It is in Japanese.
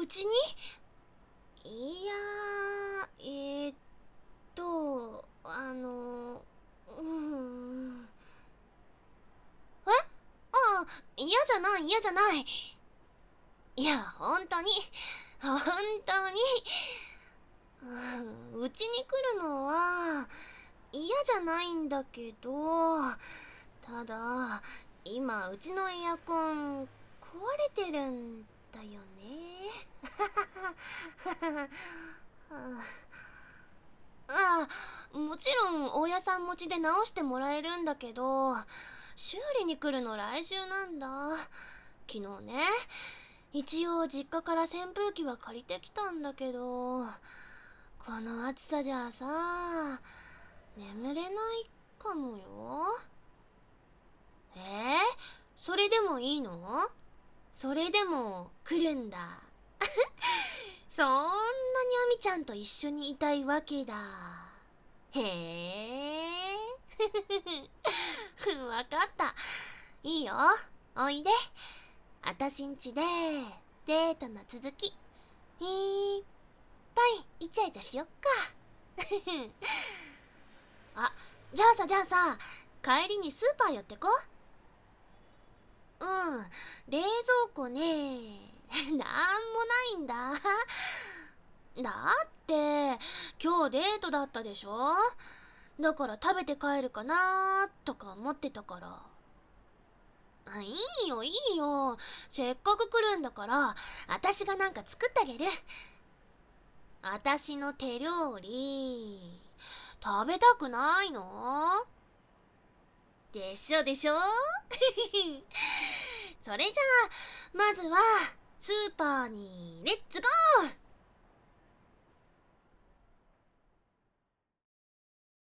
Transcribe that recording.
うちに？いやえ？ああ、嫌じゃない嫌じゃない。いや、本当に、本当に、うちに来るのは嫌じゃないんだけど、ただ、今うちのエアコン壊れてるんだよね。ああ、もちろん大家さん持ちで直してもらえるんだけど、修理に来るの来週なんだ。昨日ね、一応実家から扇風機は借りてきたんだけど、この暑さじゃさ、眠れないかもよ。それでもいいの？それでも来るんだ。そんなにアミちゃんと一緒にいたいわけだ。へえ。わかった。いいよ。おいで。あたしんちでデートの続きいっぱいイチャイチャしよっか。あ、じゃあさ、帰りにスーパー寄ってこ。うん、冷蔵庫ね、なんもないんだ。だって今日デートだったでしょ。だから食べて帰るかなとか思ってたから。いいよいいよ、せっかく来るんだから、あたしがなんか作ってあげる。あたしの手料理食べたくないの？でしょでしょ。それじゃあまずはスーパーにレッツゴー。